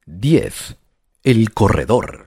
10. El corredor.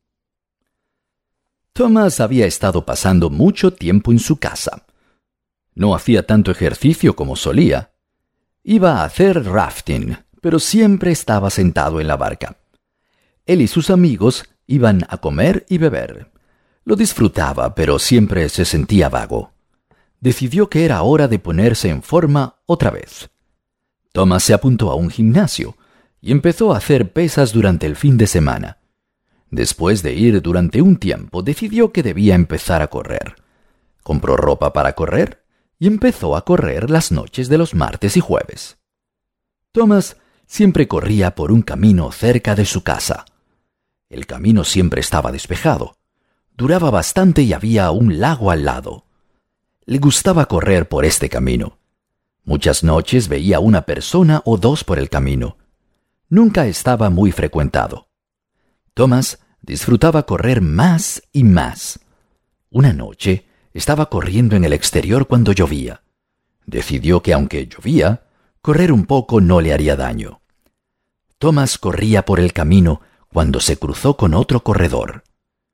Thomas había estado pasando mucho tiempo en su casa. No hacía tanto ejercicio como solía. Iba a hacer rafting, pero siempre estaba sentado en la barca. Él y sus amigos iban a comer y beber. Lo disfrutaba, pero siempre se sentía vago. Decidió que era hora de ponerse en forma otra vez. Thomas se apuntó a un gimnasio y empezó a hacer pesas durante el fin de semana. Después de ir durante un tiempo, decidió que debía empezar a correr. Compró ropa para correr y empezó a correr las noches de los martes y jueves. Thomas siempre corría por un camino cerca de su casa. El camino siempre estaba despejado. Duraba bastante y había un lago al lado. Le gustaba correr por este camino. Muchas noches veía una persona o dos por el camino. Nunca estaba muy frecuentado. Thomas disfrutaba correr más y más. Una noche estaba corriendo en el exterior cuando llovía. Decidió que aunque llovía, correr un poco no le haría daño. Thomas corría por el camino cuando se cruzó con otro corredor.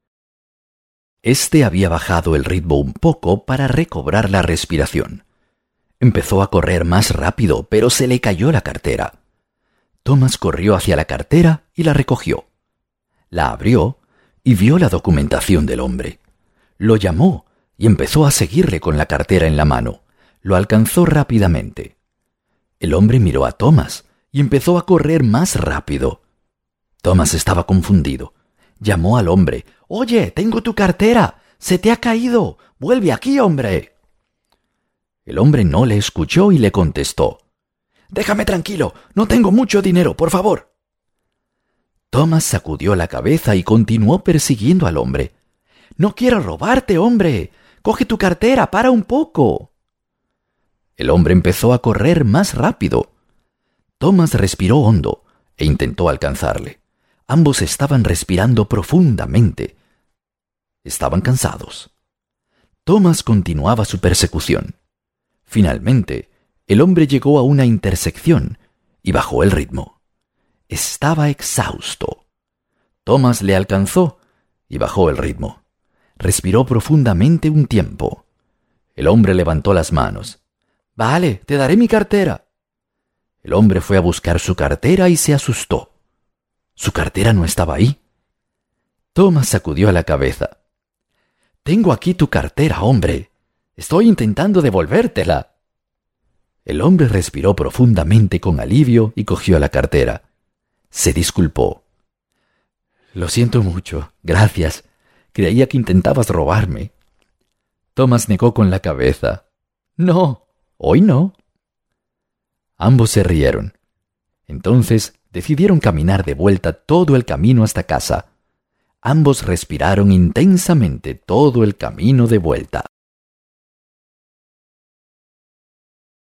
Este había bajado el ritmo un poco para recobrar la respiración. Empezó a correr más rápido, pero se le cayó la cartera. Thomas corrió hacia la cartera y la recogió. La abrió y vio la documentación del hombre. Lo llamó y empezó a seguirle con la cartera en la mano. Lo alcanzó rápidamente. El hombre miró a Thomas y empezó a correr más rápido. Thomas estaba confundido. Llamó al hombre. «Oye, tengo tu cartera. Se te ha caído. Vuelve aquí, hombre». El hombre no le escuchó y le contestó. «Déjame tranquilo. No tengo mucho dinero, por favor». Thomas sacudió la cabeza y continuó persiguiendo al hombre. «No quiero robarte, hombre. Coge tu cartera, para un poco». El hombre empezó a correr más rápido. Thomas respiró hondo e intentó alcanzarle. Ambos estaban respirando profundamente. Estaban cansados. Thomas continuaba su persecución. Finalmente, el hombre llegó a una intersección y bajó el ritmo. Estaba exhausto. Thomas le alcanzó y bajó el ritmo. Respiró profundamente un tiempo. El hombre levantó las manos. «Vale, te daré mi cartera». El hombre fue a buscar su cartera y se asustó. Su cartera no estaba ahí. Thomas sacudió la cabeza. «Tengo aquí tu cartera, hombre. Estoy intentando devolvértela». El hombre respiró profundamente con alivio y cogió la cartera. Se disculpó. «Lo siento mucho. Gracias. Creía que intentabas robarme». Thomas negó con la cabeza. «No, hoy no». Ambos se rieron. Entonces decidieron caminar de vuelta todo el camino hasta casa. Ambos respiraron intensamente todo el camino de vuelta.